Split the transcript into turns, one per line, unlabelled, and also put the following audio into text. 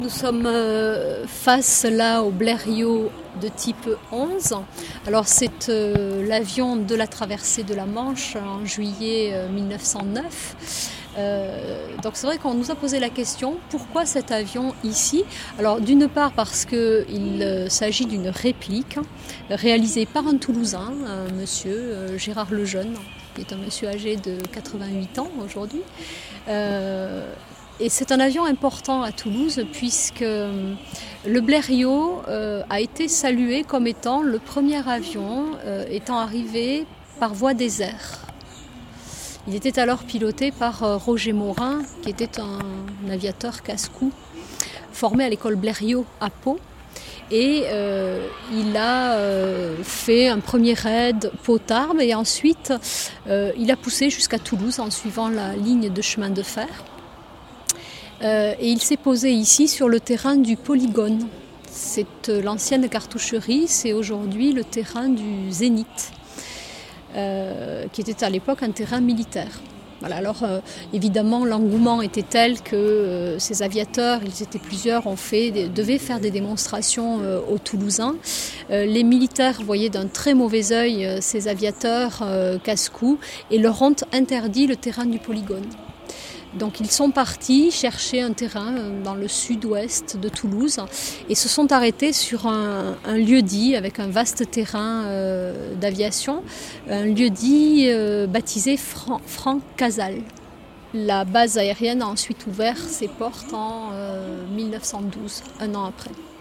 Nous sommes face là au Blériot de type 11. Alors c'est l'avion de la traversée de la Manche en juillet 1909. Donc c'est vrai qu'on nous a posé la question, pourquoi cet avion ici? Alors d'une part parce qu'il s'agit d'une réplique réalisée par un Toulousain, un monsieur Gérard Lejeune, qui est un monsieur âgé de 88 ans aujourd'hui. Et c'est un avion important à Toulouse puisque le Blériot a été salué comme étant le premier avion étant arrivé par voie des airs. Il était alors piloté par Roger Morin, qui était un aviateur casse-cou formé à l'école Blériot à Pau. Et il a fait un premier raid Pau-Tarbes et ensuite il a poussé jusqu'à Toulouse en suivant la ligne de chemin de fer. Et il s'est posé ici sur le terrain du Polygone. C'est l'ancienne cartoucherie, c'est aujourd'hui le terrain du Zénith, qui était à l'époque un terrain militaire. Voilà, alors évidemment l'engouement était tel que ces aviateurs, ils étaient plusieurs, devaient faire des démonstrations aux Toulousains. Les militaires voyaient d'un très mauvais œil ces aviateurs casse-cou et leur ont interdit le terrain du Polygone. Donc ils sont partis chercher un terrain dans le sud-ouest de Toulouse et se sont arrêtés sur un lieu-dit avec un vaste terrain d'aviation, un lieu-dit baptisé Franck Casal. La base aérienne a ensuite ouvert ses portes en 1912, un an après.